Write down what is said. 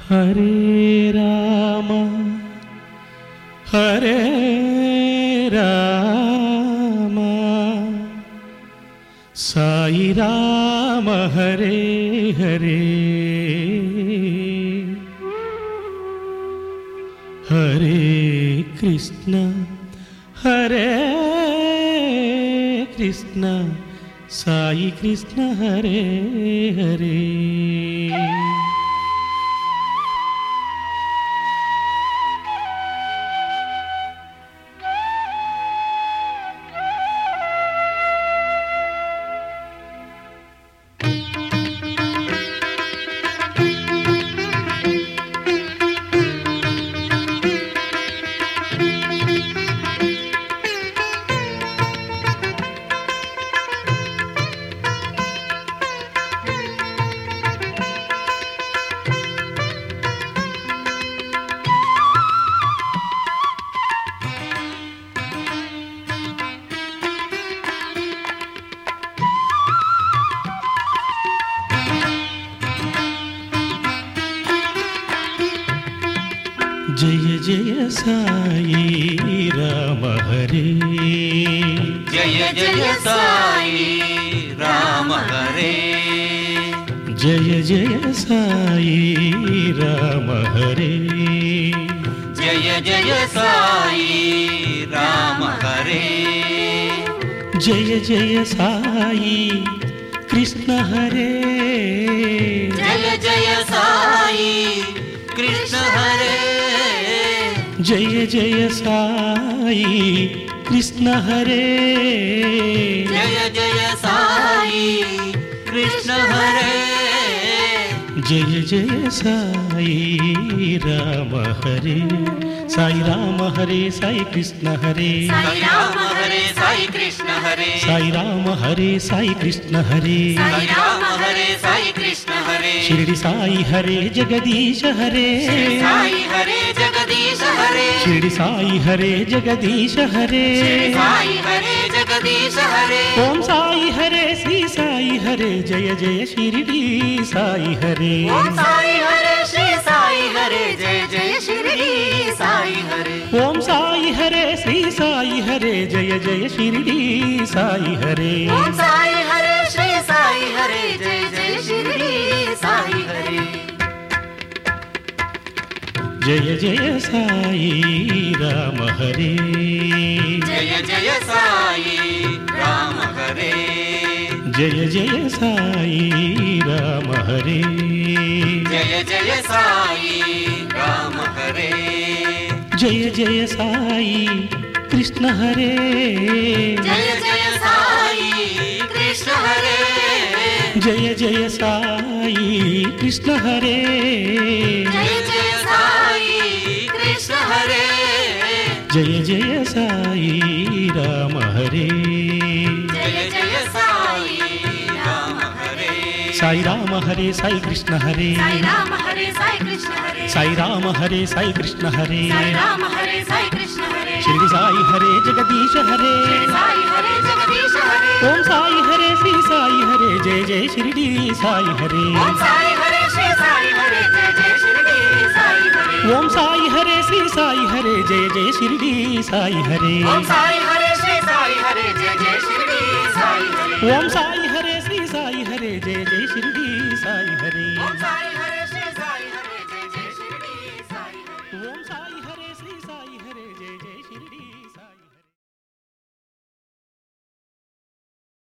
Hare Ram Hare Ram Sai Ram Hare Hare Hare Krishna Sai Krishna Hare Hare. Jai Jai Sai Ram Hare Jai Jai Sai Ram Hare Jai Jai Sai Ram Hare Jai Jai Sai Ram Hare Jai Jai Sai Krishna Hare Jai Jai Sai Krishna Hare Jai Jai Sai Krishna Hare Jai Jai Sai Krishna Hare Jai Jai Sai Ram Hare Sai Ram Hare Sai Krishna Hare Sai Ram Hare Sai Krishna Hare Sai Ram Hare Sai Krishna Hare Sai Ram Hare Sai Krishna Hare Shirdi Sai Hare Jagdish Hare Sai Hare Jagdish Hare Shirdi Sai Hare Jagdish Hare Sai Hare Jagdish Hare Om Sai Hare Shri Sai Hare Jai Jai Shirdi Sai Hare Om Sai Hare Shri Sai Hare Jai Jai Shirdi Sai Hare Om Sai Hare Shri Sai Hare Jai Jai Shirdi Sai Hare Om Sai Hare Shri Sai Hare Jai Jai Shirdi Sai Hare Jai Jai Sai Ram Hare Jai Jai Sai Ram Hare Jai Jai Sai Ram Hare Jai Jai Sai Ram Hare Jai Jai Sai Krishna Hare Jai Jai Sai Krishna Hare Jai Jai Sai Krishna Hare Jai Jai Sai Krishna Hare Jai Jai Sai Ram Hare Jai Jai Sai Ram Hare Sai Ram Hare Sai Krishna Hare Sai Ram Hare Sai Krishna Hare Sai Ram Hare Sai Krishna Hare Sai Ram Hare Sai Krishna Hare Shirdi Sai Hare Jagdish Hare Sai Hare Jagdish Hare Om Sai Hare Shri Sai Hare Jai Jai Shirdi Sai Hare Om Sai Hare Shri Sai Hare Jai Jai Shirdi Sai Hare Om Sai Hare Shri Sai Hare Jai Jai Shirdi Sai Hare Om Sai Hare Shri Sai Hare Jai Jai Shirdi Sai Hare Om Sai Hare Shri Sai Hare Jai Jai Shirdi Sai Hare Om Sai Hare